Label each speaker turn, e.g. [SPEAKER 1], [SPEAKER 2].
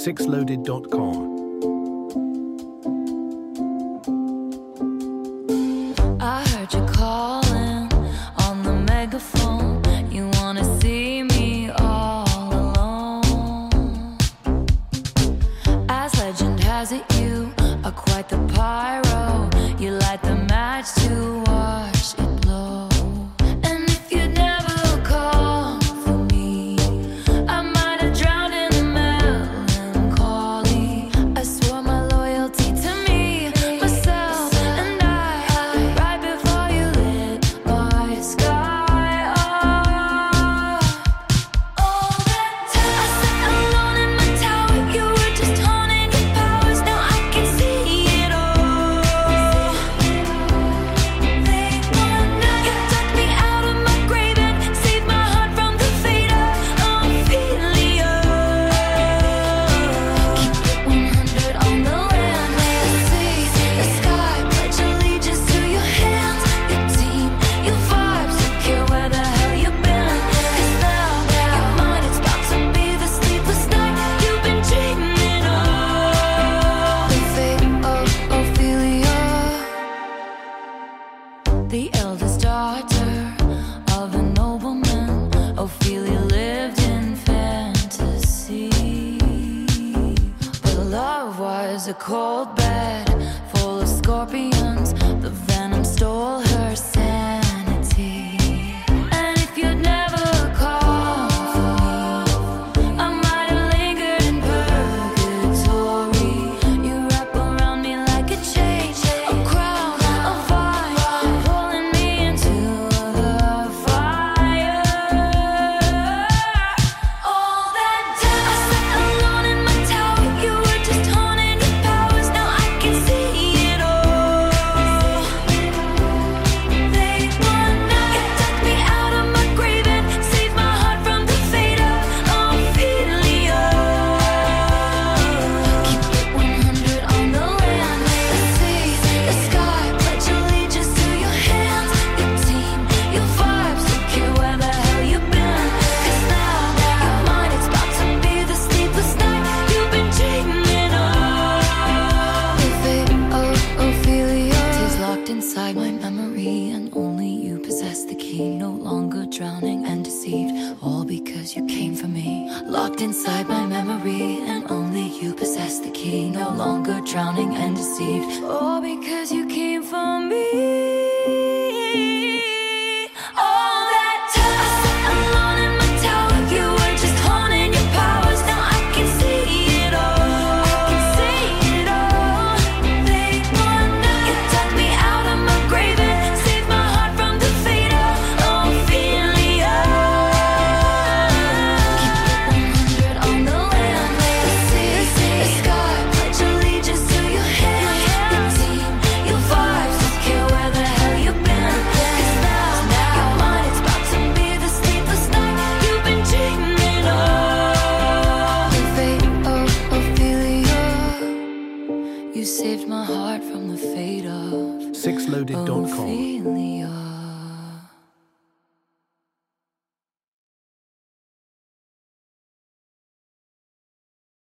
[SPEAKER 1] sixloaded.com.
[SPEAKER 2] I heard you calling on the megaphone. You wanna see me all alone. As legend has it, you are quite the pyro. You light the match to watch it blow. And if you'd never call for me, I might have drowned in the melancholy. I swore my loyalty to me, myself, and I, right before you lit my sky up. All that time I sat alone in my tower, you were just honing your powers. Now I can see it all. They wanna, you dug me out of my grave and saved my heart from the fate of Ophelia. Keep it 100 on the land, may I see the sky, pledge allegiance to your hands, your team, your vibes, don't care where the hell you've been. 'Cause now your mind, it's about to be the sleepless night you've been dreaming of. The fate of Ophelia, the eldest daughter of a nobleman. Ophelia lived in fantasy, but love was a cold bed full of scorpions. The venom stole her sanity. And if you'd never called for me, I might have lingered in purgatory. You wrap around me like a chain, a crown, a vine, pulling me into the fire. All that time I sat alone in my tower, you were just honing your powers. Now I can see it all. They wanna, you dug me out of my grave and saved my heart from the fate of Ophelia. Keep it 100 on the land, may I see the sky, pledge allegiance to your hands, your team, your vibes, don't care where the hell you've been. 'Cause now your mind, it's about to be the sleepless night you've been dreaming of. The fate of Ophelia is locked inside my memory, and only you possess the key. No longer drowning and deceived, all because you came for me. Locked inside my memory, and only you possess the key. No longer drowning and deceived, all because you came for me. All that time I sat alone in my tower, you were just honing your powers. Now I can see it all. I can see it all. They wanna, you dug me out of my grave and saved my heart from the fate of Ophelia. Keep it 100 on the land, may I see the sky, pledge allegiance to your hands, your team, your vibes, don't care where the hell you've been. 'Cause now your mind, it's about to be the sleepless night you've been dreaming of. The fate of Ophelia, you saved my heart from the fate of
[SPEAKER 1] sixloaded.com.
[SPEAKER 2] Ophelia.